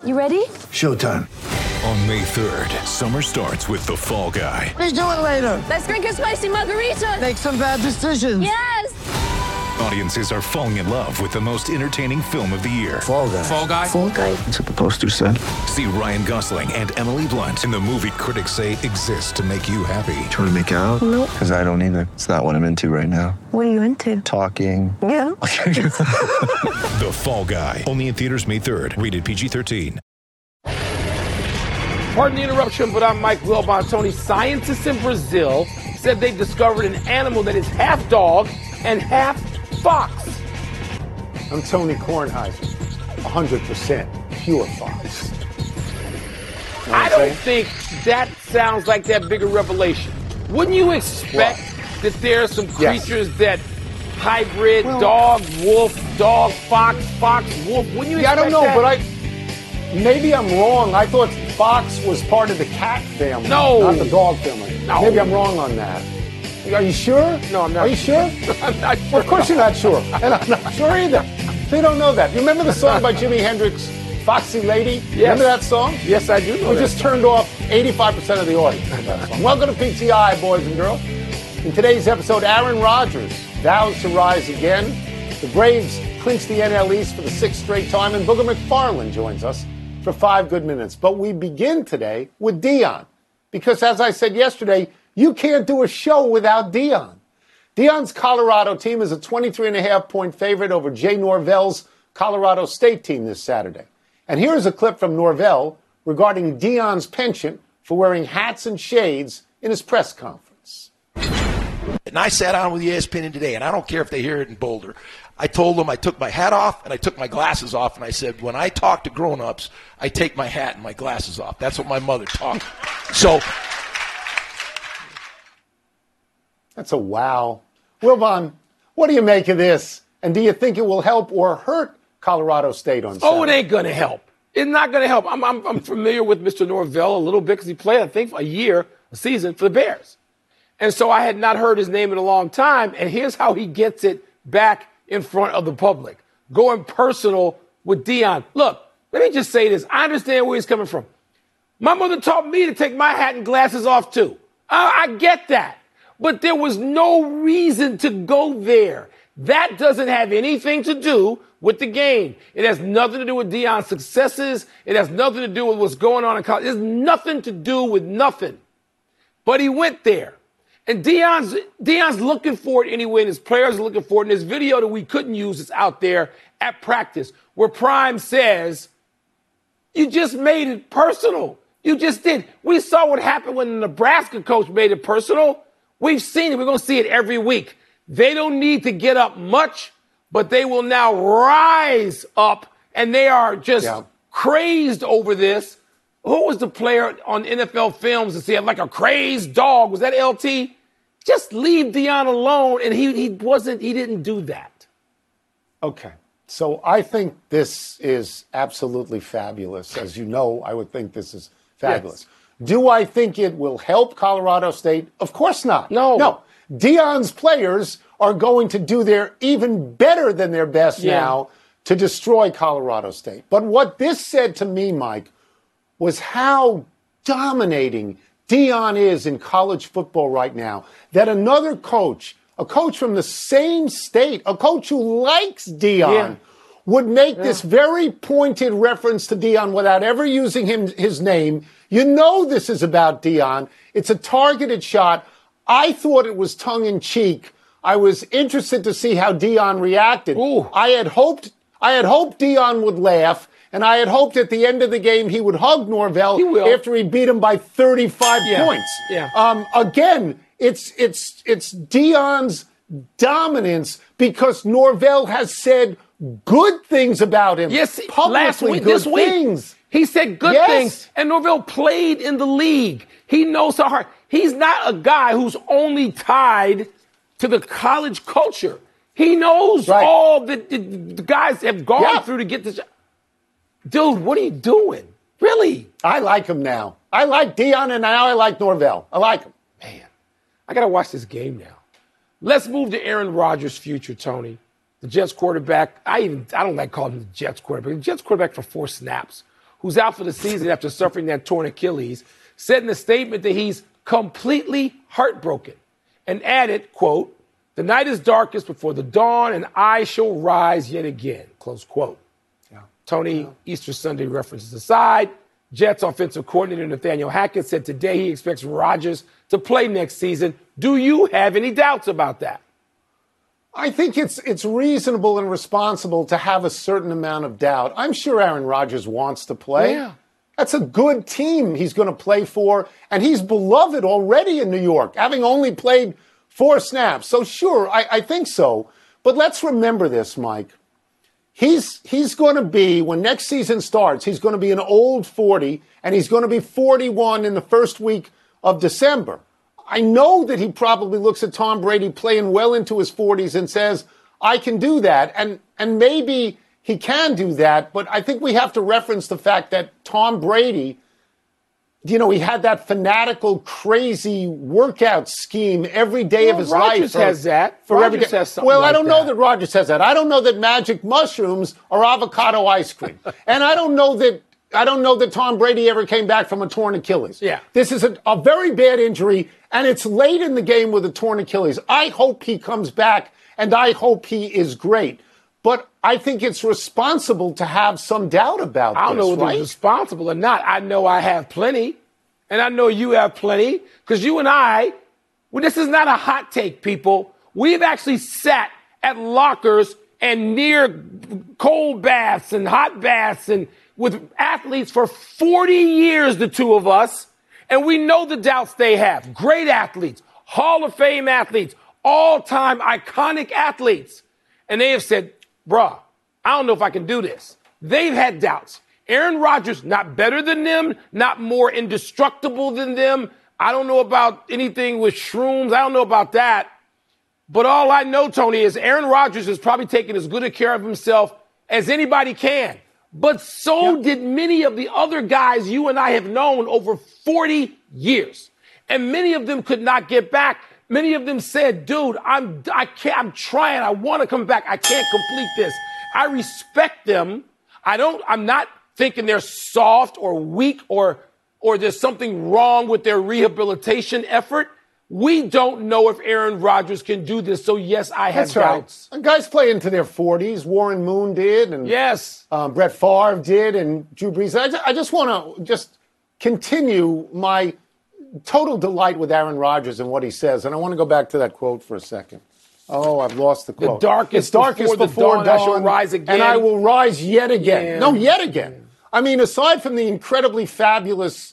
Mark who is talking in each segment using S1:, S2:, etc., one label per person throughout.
S1: You ready?
S2: Showtime.
S3: On May 3rd, summer starts with The Fall Guy.
S4: Let's do it later.
S1: Let's drink a spicy margarita.
S4: Make some bad decisions.
S1: Yes.
S3: Audiences are falling in love with the most entertaining film of the year.
S2: Fall Guy.
S5: Fall Guy?
S4: Fall guy.
S2: That's what the poster said.
S3: See Ryan Gosling and Emily Blunt in the movie critics say exists to make you happy.
S2: Trying to make it out?
S1: Nope.
S2: Because I don't either. It's not what I'm into right now.
S1: What are you into?
S2: Talking.
S1: Yeah.
S3: The Fall Guy. Only in theaters May 3rd. Rated PG-13.
S6: Pardon the interruption, but I'm Mike Wilbon. Scientists in Brazil said they discovered an animal that is half dog and half fox.
S7: I'm Tony Kornheiser, 100% pure fox.
S6: I don't think that sounds like that big a revelation. Wouldn't you expect that there are some creatures that hybrid dog, wolf, dog, fox, fox, wolf? Wouldn't you expect
S7: I don't know,
S6: that?
S7: but maybe I'm wrong. I thought fox was part of the cat family,
S6: No.
S7: not the dog family.
S6: No.
S7: Maybe I'm wrong on that. Are you sure?
S6: No, I'm not.
S7: Are you sure?
S6: I'm not sure.
S7: Well, of course you're not sure. And I'm not sure either. So you don't know that. You remember the song by Jimi Hendrix, Foxy Lady?
S6: Yes.
S7: Remember that song?
S6: Yes, I do know
S7: We
S6: that.
S7: just turned off 85% of the audience with that song. Welcome to PTI, boys and girls. In today's episode, Aaron Rodgers vows to rise again. The Braves clinch the NL East for the sixth straight time, and Booger McFarland joins us for 5 good minutes. But we begin today with Deion, because as I said yesterday, you can't do a show without Deion. Deion's Colorado team is a 23.5-point favorite over Jay Norvell's Colorado State team this Saturday. And here's a clip from Norvell regarding Deion's penchant for wearing hats and shades in his press conference.
S8: And I sat down with ESPN today, and I don't care if they hear it in Boulder. I told them I took my hat off and I took my glasses off, and I said, when I talk to grown-ups, I take my hat and my glasses off. That's what my mother taught me. So
S7: that's a wow. Wilbon, what do you make of this? And do you think it will help or hurt Colorado State on Saturday?
S6: Oh, it ain't going to help. It's not going to help. I'm familiar with Mr. Norvell a little bit because he played, I think, a season for the Bears. And so I had not heard his name in a long time. And here's how he gets it back in front of the public. Going personal with Deion. Look, let me just say this. I understand where he's coming from. My mother taught me to take my hat and glasses off, too. I get that. But there was no reason to go there. That doesn't have anything to do with the game. It has nothing to do with Deion's successes. It has nothing to do with what's going on in college. It has nothing to do with nothing. But he went there. And Deion's looking for it anyway, and his players are looking for it. And this video that we couldn't use is out there at practice where Prime says, you just made it personal. You just did. We saw what happened when the Nebraska coach made it personal. We've seen it. We're going to see it every week. They don't need to get up much, but they will now rise up, and they are just crazed over this. Who was the player on NFL Films that said like a crazed dog? Was that LT? Just leave Deion alone, and he didn't do that.
S7: Okay. So I think this is absolutely fabulous. As you know, I would think this is fabulous. Yes. Do I think it will help Colorado State? Of course not. No. Deion's players are going to do their even better than their best now to destroy Colorado State. But what this said to me, Mike, was how dominating Deion is in college football right now. That another coach, a coach from the same state, a coach who likes Deion, would make this very pointed reference to Deion without ever using his name. You know this is about Deion. It's a targeted shot. I thought it was tongue-in-cheek. I was interested to see how Deion reacted.
S6: Ooh.
S7: I had hoped Deion would laugh, and I had hoped at the end of the game he would hug Norvell after he beat him by 35 points.
S6: Yeah.
S7: Again, it's Deion's dominance because Norvell has said good things about him.
S6: Yes,
S7: publicly,
S6: last week,
S7: good
S6: this week.
S7: things.
S6: He said good things, and Norvell played in the league. He knows how hard. He's not a guy who's only tied to the college culture. He knows all that the guys have gone through to get this. Dude, what are you doing? Really?
S7: I like him now. I like Deion, and now I like Norvell. I like him.
S6: Man, I got to watch this game now. Let's move to Aaron Rodgers' future, Tony. The Jets quarterback. I don't like calling him the Jets quarterback. The Jets quarterback for 4 snaps, who's out for the season after suffering that torn Achilles, said in a statement that he's completely heartbroken and added, quote, "The night is darkest before the dawn and I shall rise yet again," close quote. Yeah. Tony, Easter Sunday references aside, Jets offensive coordinator Nathaniel Hackett said today he expects Rodgers to play next season. Do you have any doubts about that?
S7: I think it's reasonable and responsible to have a certain amount of doubt. I'm sure Aaron Rodgers wants to play.
S6: Yeah.
S7: That's a good team he's going to play for, and he's beloved already in New York, having only played 4 snaps. So sure, I think so. But let's remember this, Mike. He's going to be, when next season starts, he's going to be an old 40, and he's going to be 41 in the first week of December. I know that he probably looks at Tom Brady playing well into his 40s and says, I can do that. And maybe he can do that, but I think we have to reference the fact that Tom Brady, you know, he had that fanatical, crazy workout scheme every day of his life.
S6: Rodgers has that.
S7: Rodgers
S6: has something
S7: well,
S6: like
S7: I don't know that Rodgers has that. I don't know that magic mushrooms are avocado ice cream. And I don't know that Tom Brady ever came back from a torn Achilles.
S6: Yeah.
S7: This is a very bad injury, and it's late in the game with a torn Achilles. I hope he comes back, and I hope he is great. But I think it's responsible to have some doubt about this,
S6: I don't know whether
S7: right?
S6: it's responsible or not. I know I have plenty, and I know you have plenty, because you and I, well, this is not a hot take, people. We've actually sat at lockers and near cold baths and hot baths and with athletes for 40 years, the two of us, and we know the doubts they have. Great athletes, Hall of Fame athletes, all-time iconic athletes. And they have said, bruh, I don't know if I can do this. They've had doubts. Aaron Rodgers, not better than them, not more indestructible than them. I don't know about anything with shrooms. I don't know about that. But all I know, Tony, is Aaron Rodgers is probably taking as good a care of himself as anybody can. But so did many of the other guys you and I have known over 40 years. And many of them could not get back. Many of them said, dude, I'm trying. I want to come back. I can't complete this. I respect them. I'm not thinking they're soft or weak or there's something wrong with their rehabilitation effort. We don't know if Aaron Rodgers can do this. So, yes, I have doubts.
S7: And guys play into their 40s. Warren Moon did. And
S6: yes.
S7: Brett Favre did. And Drew Brees. I just want to continue my total delight with Aaron Rodgers and what he says. And I want to go back to that quote for a second. Oh, I've lost the quote.
S6: The darkest before dawn, I shall rise again.
S7: And I will rise yet again.
S6: Yeah.
S7: No, yet again. I mean, aside from the incredibly fabulous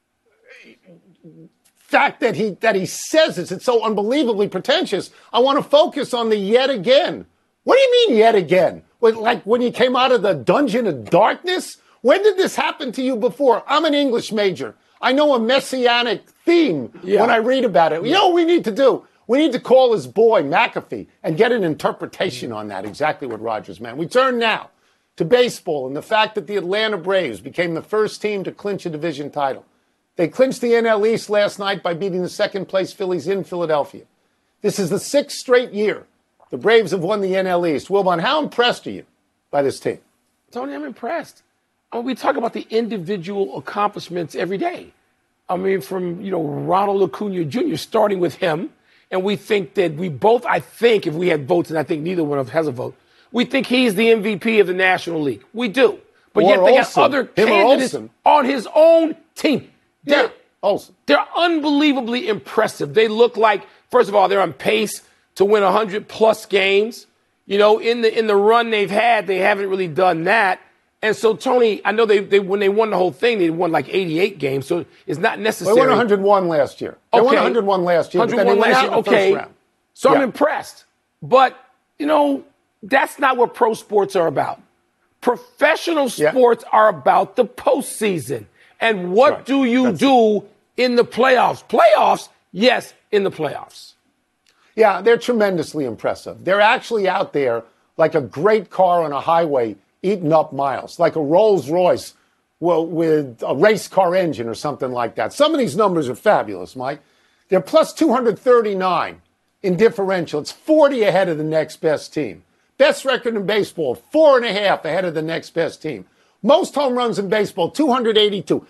S7: fact that he says this, it's so unbelievably pretentious. I want to focus on the yet again. What do you mean yet again? Like when you came out of the dungeon of darkness? When did this happen to you before? I'm an English major. I know a messianic theme when I read about it. You know what we need to do? We need to call his boy McAfee and get an interpretation on that, exactly what Rodgers meant. We turn now to baseball and the fact that the Atlanta Braves became the first team to clinch a division title. They clinched the NL East last night by beating the second-place Phillies in Philadelphia. This is the 6th straight year the Braves have won the NL East. Wilbon, how impressed are you by this team?
S6: Tony, I'm impressed. I mean, we talk about the individual accomplishments every day. I mean, from, Ronald Acuna Jr., starting with him, and we think that I think if we had votes, and I think neither one of us has a vote, we think he's the MVP of the National League. We do. But yet they got other candidates on his own team. They're unbelievably impressive. They look like, first of all, they're on pace to win 100-plus games. In the run they've had, they haven't really done that. And so, Tony, I know they when they won the whole thing, they won like 88 games. So it's not necessary.
S7: They won 101 last year. They won 101 last year.
S6: 101 last year. Okay. So I'm impressed. But, that's not what pro sports are about. Professional sports are about the postseason. And what do you do in the playoffs? Playoffs, yes, in the playoffs.
S7: Yeah, they're tremendously impressive. They're actually out there like a great car on a highway eating up miles, like a Rolls Royce with a race car engine or something like that. Some of these numbers are fabulous, Mike. They're plus 239 in differential. It's 40 ahead of the next best team. Best record in baseball, 4.5 ahead of the next best team. Most home runs in baseball, 282.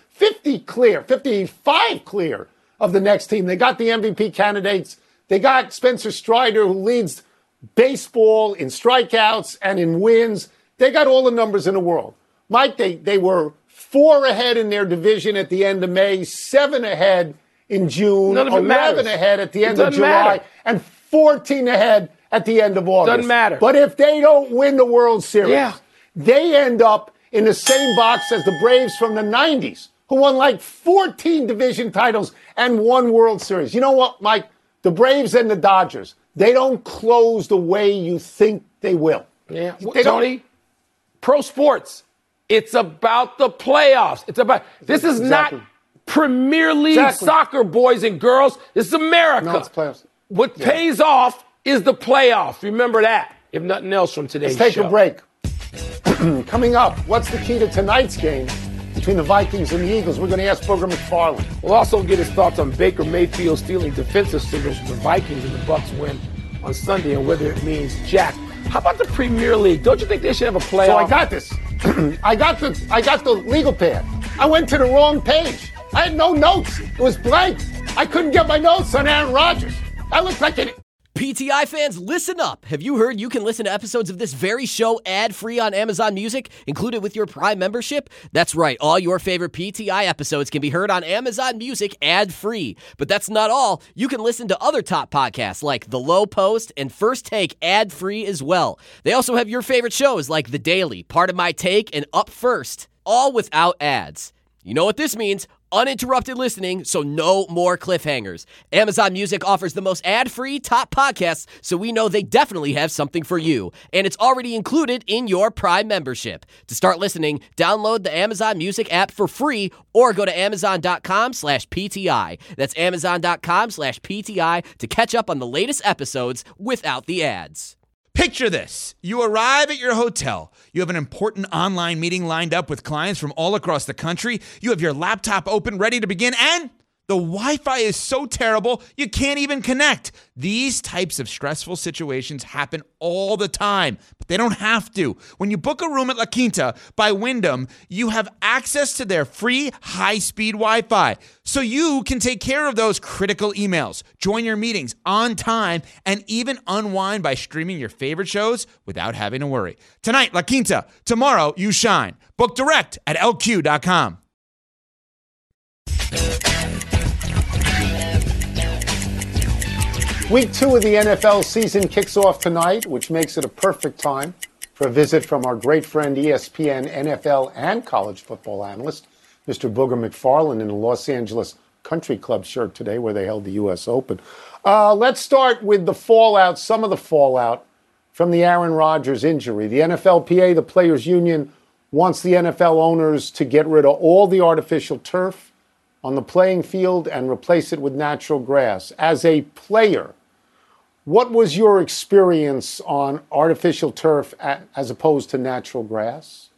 S7: 55 clear of the next team. They got the MVP candidates. They got Spencer Strider, who leads baseball in strikeouts and in wins. They got all the numbers in the world. Mike, they were 4 ahead in their division at the end of May, 7 ahead in June, 11 ahead at the end of July, and 14 ahead at the end of August.
S6: Doesn't matter.
S7: But if they don't win the World Series, they end up in the same box as the Braves from the 90s, who won like 14 division titles and 1 World Series. You know what, Mike? The Braves and the Dodgers, they don't close the way you think they will.
S6: Yeah. Tony, pro sports, it's about the playoffs. This is not Premier League soccer, boys and girls. This is America.
S7: No, it's playoffs.
S6: What pays off is the playoffs. Remember that, if nothing else from today's show.
S7: Let's take a break. Coming up, what's the key to tonight's game between the Vikings and the Eagles? We're going to ask Booger McFarland.
S6: We'll also get his thoughts on Baker Mayfield stealing defensive signals from the Vikings and the Bucs win on Sunday and whether it means jack. How about the Premier League? Don't you think they should have a playoff?
S7: So I got this. I got the legal pad. I went to the wrong page. I had no notes. It was blank. I couldn't get my notes on Aaron Rodgers. I looked like an...
S5: PTI fans, listen up. Have you heard you can listen to episodes of this very show ad-free on Amazon Music, included with your Prime membership? That's right. All your favorite PTI episodes can be heard on Amazon Music ad-free. But that's not all. You can listen to other top podcasts like The Low Post and First Take ad-free as well. They also have your favorite shows like The Daily, Part of My Take, and Up First, all without ads. You know what this means? Uninterrupted listening, so no more cliffhangers. Amazon Music offers the most ad-free top podcasts, so we know they definitely have something for you. And it's already included in your Prime membership. To start listening, download the Amazon Music app for free or go to amazon.com/PTI. That's amazon.com/PTI to catch up on the latest episodes without the ads.
S9: Picture this. You arrive at your hotel. You have an important online meeting lined up with clients from all across the country. You have your laptop open, ready to begin, and the Wi-Fi is so terrible, you can't even connect. These types of stressful situations happen all the time, but they don't have to. When you book a room at La Quinta by Wyndham, you have access to their free high-speed Wi-Fi, so you can take care of those critical emails, join your meetings on time, and even unwind by streaming your favorite shows without having to worry. Tonight, La Quinta. Tomorrow, you shine. Book direct at LQ.com.
S7: Week 2 of the NFL season kicks off tonight, which makes it a perfect time for a visit from our great friend, ESPN, NFL, and college football analyst, Mr. Booger McFarland, in the Los Angeles Country Club shirt today, where they held the U.S. Open. Let's start with the fallout, some of the fallout from the Aaron Rodgers injury. The NFLPA, the Players Union, wants the NFL owners to get rid of all the artificial turf on the playing field and replace it with natural grass. As a player, what was your experience on artificial turf as opposed to natural grass?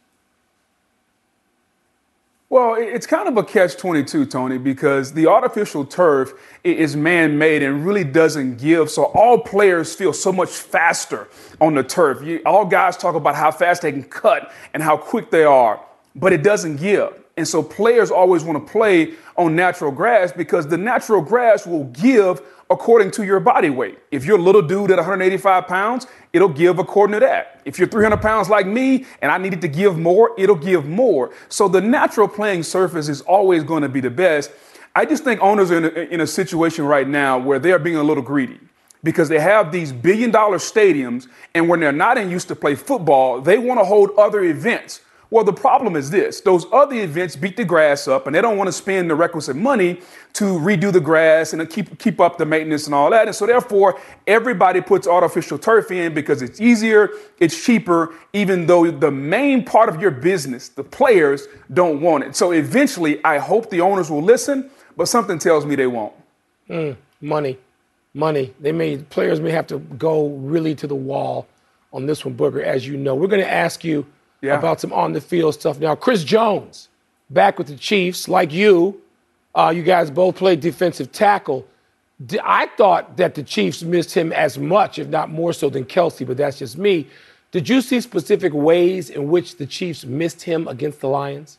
S10: Well, it's kind of a catch-22, Tony, because the artificial turf is man-made and really doesn't give. So all players feel so much faster on the turf. All guys talk about how fast they can cut and how quick they are, but it doesn't give. And so players always want to play on natural grass because the natural grass will give according to your body weight. If you're a little dude at 185 pounds, it'll give according to that. If you're 300 pounds like me and I needed to give more, it'll give more. So the natural playing surface is always going to be the best. I just think owners are in a situation right now where they're being a little greedy because they have these billion-dollar stadiums, and when they're not in use to play football, they want to hold other events. Well, the problem is this. Those other events beat the grass up, and they don't want to spend the requisite money to redo the grass and keep up the maintenance and all that. And so, therefore, everybody puts artificial turf in because it's easier, it's cheaper, even though the main part of your business, the players, don't want it. So, eventually, I hope the owners will listen, but something tells me they won't.
S6: Money. Players may have to go really to the wall on this one, Booger, as you know. We're going to ask you about some on-the-field stuff. Now, Chris Jones, back with the Chiefs, like you. You guys both played defensive tackle. I thought that the Chiefs missed him as much, if not more so, than Kelsey, but that's just me. Did you see specific ways in which the Chiefs missed him against the Lions?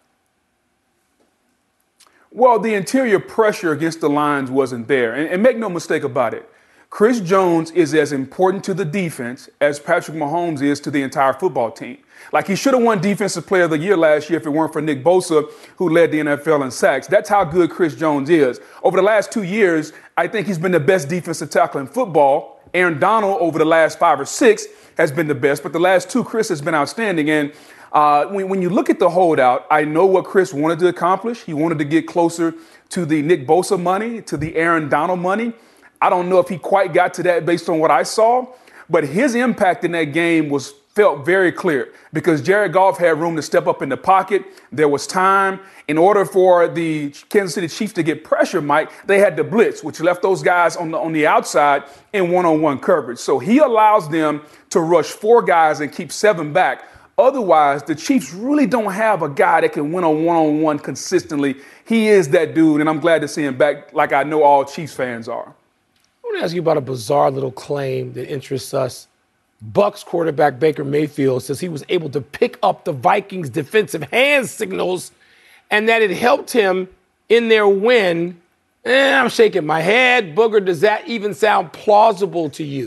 S10: Well, the interior pressure against the Lions wasn't there. And make no mistake about it, Chris Jones is as important to the defense as Patrick Mahomes is to the entire football team. Like, he should have won Defensive Player of the Year last year if it weren't for Nick Bosa, who led the NFL in sacks. That's how good Chris Jones is. Over the last 2 years, I think he's been the best defensive tackle in football. Aaron Donald, over the last 5 or 6, has been the best. But the last 2, Chris has been outstanding. And when you look at the holdout, I know what Chris wanted to accomplish. He wanted to get closer to the Nick Bosa money, to the Aaron Donald money. I don't know if he quite got to that based on what I saw, but his impact in that game felt very clear because Jared Goff had room to step up in the pocket. There was time. In order for the Kansas City Chiefs to get pressure, Mike, they had to blitz, which left those guys on the outside in one-on-one coverage. So he allows them to rush 4 guys and keep 7 back. Otherwise, the Chiefs really don't have a guy that can win a one-on-one consistently. He is that dude, and I'm glad to see him back like I know all Chiefs fans are.
S6: I want to ask you about a bizarre little claim that interests us. Bucks quarterback Baker Mayfield says he was able to pick up the Vikings' defensive hand signals and that it helped him in their win. I'm shaking my head. Booger, does that even sound plausible to you?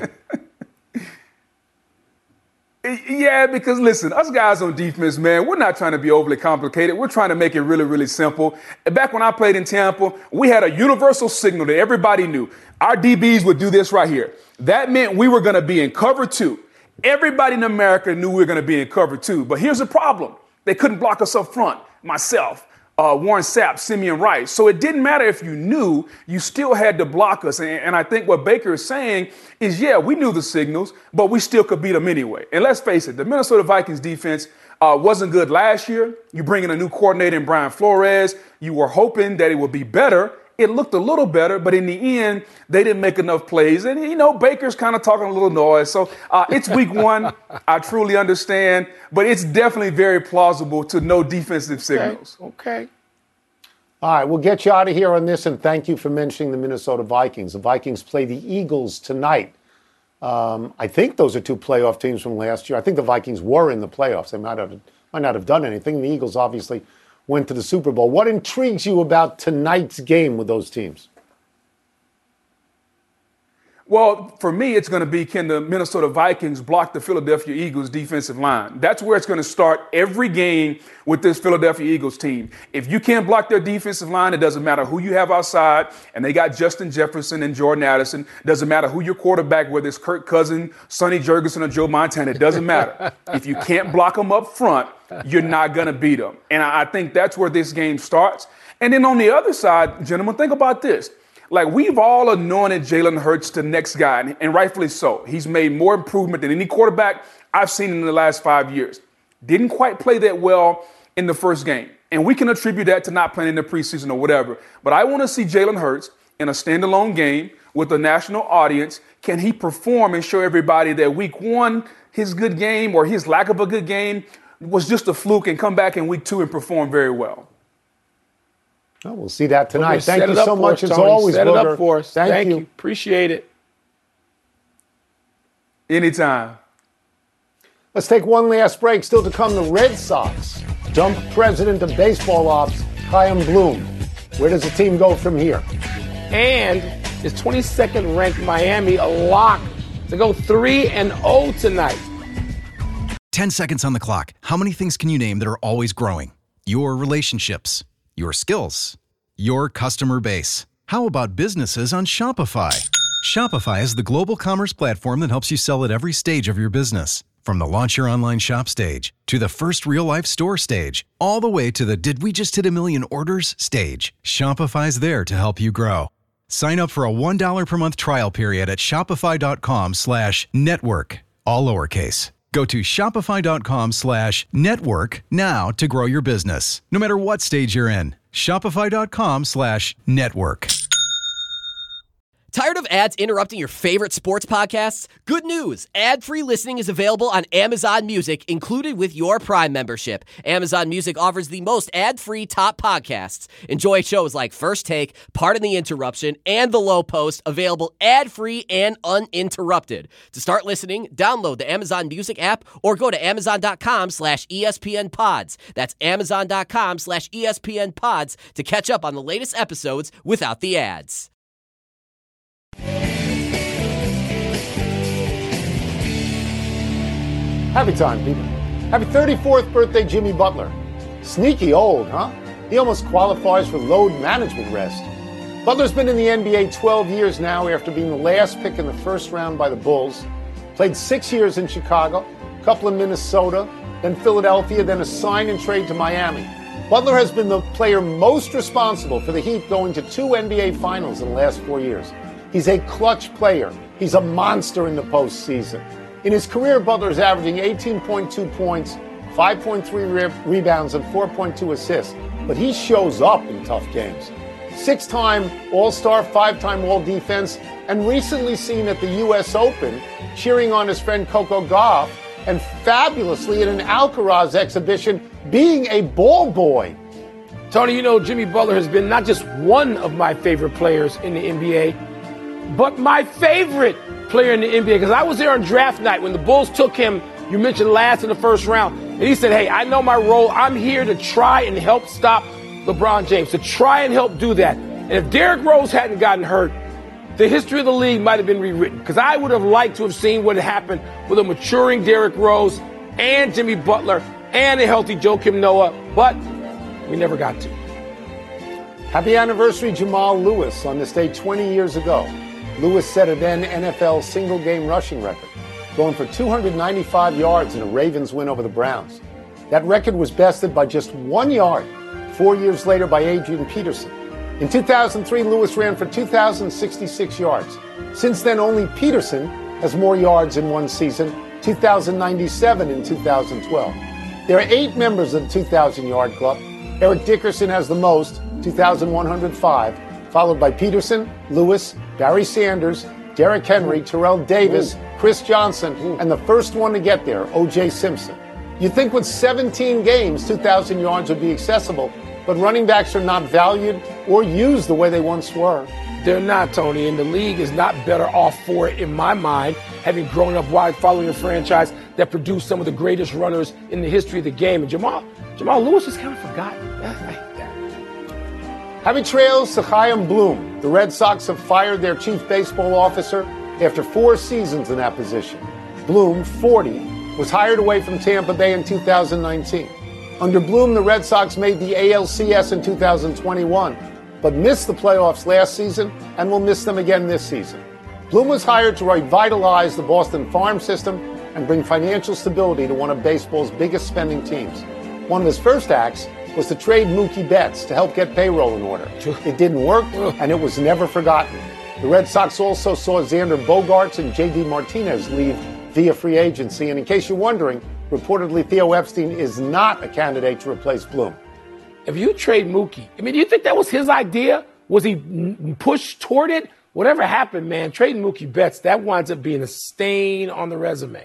S10: Yeah, because listen, us guys on defense, man, we're not trying to be overly complicated. We're trying to make it really, really simple. And back when I played in Tampa, we had a universal signal that everybody knew. Our DBs would do this right here. That meant we were going to be in cover 2. Everybody in America knew we were going to be in cover 2. But here's the problem. They couldn't block us up front. Myself, Warren Sapp, Simeon Rice. So it didn't matter if you knew, you still had to block us. And I think what Baker is saying is, yeah, we knew the signals, but we still could beat them anyway. And let's face it, the Minnesota Vikings defense wasn't good last year. You bring in a new coordinator in Brian Flores. You were hoping that it would be better. It looked a little better, but in the end, they didn't make enough plays. And, you know, Baker's kind of talking a little noise. So it's week 1. I truly understand. But it's definitely very plausible to know defensive signals.
S6: Okay.
S7: All right, we'll get you out of here on this, and thank you for mentioning the Minnesota Vikings. The Vikings play the Eagles tonight. I think those are 2 playoff teams from last year. I think the Vikings were in the playoffs. They might not have done anything. The Eagles obviously went to the Super Bowl. What intrigues you about tonight's game with those teams?
S10: Well, for me, it's going to be, can the Minnesota Vikings block the Philadelphia Eagles defensive line? That's where it's going to start every game with this Philadelphia Eagles team. If you can't block their defensive line, it doesn't matter who you have outside, and they got Justin Jefferson and Jordan Addison. It doesn't matter who your quarterback, whether it's Kirk Cousins, Sonny Jurgensen, or Joe Montana. It doesn't matter. If you can't block them up front, you're not going to beat them. And I think that's where this game starts. And then on the other side, gentlemen, think about this. Like, we've all anointed Jalen Hurts the next guy, and rightfully so. He's made more improvement than any quarterback I've seen in the last 5 years. Didn't quite play that well in the first game. And we can attribute that to not playing in the preseason or whatever. But I want to see Jalen Hurts in a standalone game with a national audience. Can he perform and show everybody that week 1, his good game or his lack of a good game was just a fluke, and come back in week 2 and perform very well?
S7: Well, we'll see that tonight.
S6: Set
S7: Thank
S6: it
S7: you
S6: up
S7: so
S6: for
S7: much,
S6: us,
S7: as
S6: Tony.
S7: always,
S6: Set it
S7: Booger.
S6: up for us.
S7: Thank you.
S6: Appreciate it.
S10: Anytime.
S7: Let's take one last break. Still to come, the Red Sox dump president of baseball ops, Chaim Bloom. Where does the team go from here?
S6: And is 22nd ranked Miami a lock to go 3-0 tonight?
S11: 10 seconds on the clock. How many things can you name that are always growing? Your relationships, your skills, your customer base. How about businesses on Shopify? Shopify is the global commerce platform that helps you sell at every stage of your business. From the launch your online shop stage, to the first real-life store stage, all the way to the did we just hit a million orders stage. Shopify's there to help you grow. Sign up for a $1 per month trial period at shopify.com/network, all lowercase. Go to shopify.com/network now to grow your business, no matter what stage you're in. Shopify.com/network.
S5: Tired of ads interrupting your favorite sports podcasts? Good news! Ad-free listening is available on Amazon Music, included with your Prime membership. Amazon Music offers the most ad-free top podcasts. Enjoy shows like First Take, Pardon the Interruption, and The Low Post, available ad-free and uninterrupted. To start listening, download the Amazon Music app or go to amazon.com/ESPN Pods. That's amazon.com/ESPN Pods to catch up on the latest episodes without the ads.
S7: Happy time, people. Happy 34th birthday, Jimmy Butler. Sneaky old, huh? He almost qualifies for load management rest. Butler's been in the NBA 12 years now after being the last pick in the first round by the Bulls. Played 6 years in Chicago, a couple in Minnesota, then Philadelphia, then a sign and trade to Miami. Butler has been the player most responsible for the Heat going to 2 NBA Finals in the last 4 years. He's a clutch player. He's a monster in the postseason. In his career, Butler is averaging 18.2 points, 5.3 rebounds, and 4.2 assists. But he shows up in tough games. 6-time All-Star, 5-time All-Defense, and recently seen at the U.S. Open cheering on his friend Coco Gauff, and fabulously in an Alcaraz exhibition being a ball boy.
S6: Tony, you know, Jimmy Butler has been not just one of my favorite players in the NBA, but my favorite player in the NBA, because I was there on draft night when the Bulls took him, you mentioned last in the first round, and he said, hey, I know my role. I'm here to try and help stop LeBron James, to try and help do that. And if Derrick Rose hadn't gotten hurt, the history of the league might have been rewritten, because I would have liked to have seen what had happened with a maturing Derrick Rose and Jimmy Butler and a healthy Joakim Noah, but we never got to.
S7: Happy anniversary, Jamal Lewis. On this day 20 years ago, Lewis set a then NFL single-game rushing record, going for 295 yards in a Ravens win over the Browns. That record was bested by just 1 yard 4 years later by Adrian Peterson. In 2003, Lewis ran for 2,066 yards. Since then, only Peterson has more yards in one season, 2,097 in 2012. There are 8 members of the 2,000-yard club. Eric Dickerson has the most, 2,105, followed by Peterson, Lewis, Barry Sanders, Derrick Henry, Terrell Davis, Chris Johnson, and the first one to get there, O.J. Simpson. You'd think with 17 games, 2,000 yards would be accessible, but running backs are not valued or used the way they once were.
S6: They're not, Tony, and the league is not better off for it, in my mind, having grown up wide following a franchise that produced some of the greatest runners in the history of the game. And Jamal Lewis is kind of forgotten.
S7: Happy trails to Chaim Bloom. The Red Sox have fired their chief baseball officer after 4 seasons in that position. Bloom, 40, was hired away from Tampa Bay in 2019. Under Bloom, the Red Sox made the ALCS in 2021, but missed the playoffs last season and will miss them again this season. Bloom was hired to revitalize the Boston farm system and bring financial stability to one of baseball's biggest spending teams. One of his first acts was to trade Mookie Betts to help get payroll in order. It didn't work, and it was never forgotten. The Red Sox also saw Xander Bogaerts and J.D. Martinez leave via free agency. And in case you're wondering, reportedly Theo Epstein is not a candidate to replace Bloom.
S6: If you trade Mookie, do you think that was his idea? Was he pushed toward it? Whatever happened, man, trading Mookie Betts, that winds up being a stain on the resume.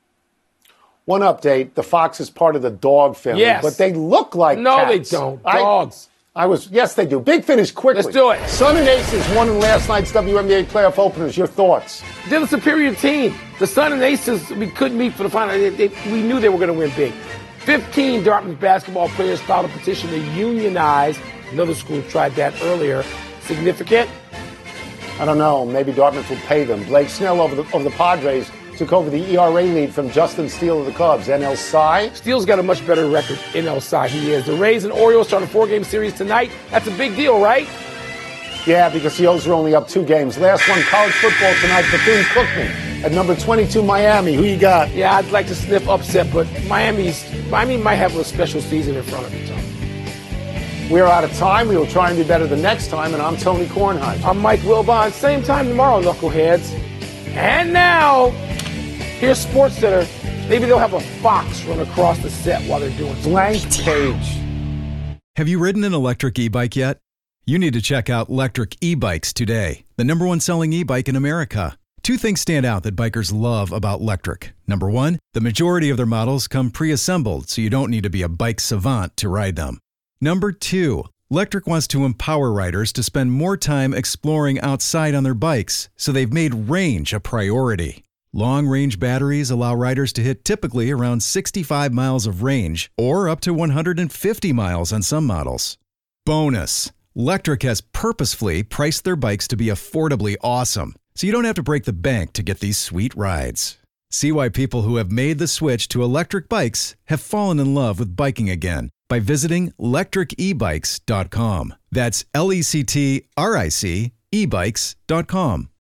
S7: One update, the Fox is part of the dog family,
S6: yes.
S7: But they look like
S6: no,
S7: cats.
S6: They don't. Dogs.
S7: Yes, they do. Big finish quickly.
S6: Let's do it.
S7: Sun and Aces won in last night's WNBA playoff openers. Your thoughts?
S6: They're the superior team. The Sun and Aces, we couldn't meet for the final. We knew they were going to win big. 15 Dartmouth basketball players filed a petition to unionize. Another school tried that earlier. Significant?
S7: I don't know. Maybe Dartmouth will pay them. Blake Snell over the Padres took over the ERA lead from Justin Steele of the Cubs. NL Cy?
S6: Steele's got a much better record. NL Cy, he is. The Rays and Orioles start a 4-game series tonight. That's a big deal, right?
S7: Yeah, because the O's are only up 2 games. Last one, college football tonight. Bethune-Cookman at number 22, Miami. Who you got?
S6: Yeah, I'd like to sniff upset, but Miami might have a special season in front of it, Tony.
S7: We're out of time. We will try and do better the next time, and I'm Tony Kornheiser.
S6: I'm Mike Wilbon. Same time tomorrow, knuckleheads. And now, here's SportsCenter. Maybe they'll have a fox run across the set while they're doing
S7: blank page.
S11: Have you ridden an electric e-bike yet? You need to check out Lectric e-bikes today, the #1 selling e-bike in America. 2 things stand out that bikers love about Lectric. Number 1, the majority of their models come pre-assembled, so you don't need to be a bike savant to ride them. Number 2, Lectric wants to empower riders to spend more time exploring outside on their bikes, so they've made range a priority. Long-range batteries allow riders to hit typically around 65 miles of range, or up to 150 miles on some models. Bonus! Lectric has purposefully priced their bikes to be affordably awesome, so you don't have to break the bank to get these sweet rides. See why people who have made the switch to electric bikes have fallen in love with biking again by visiting lectricebikes.com. That's LECTRIC ebikes.com.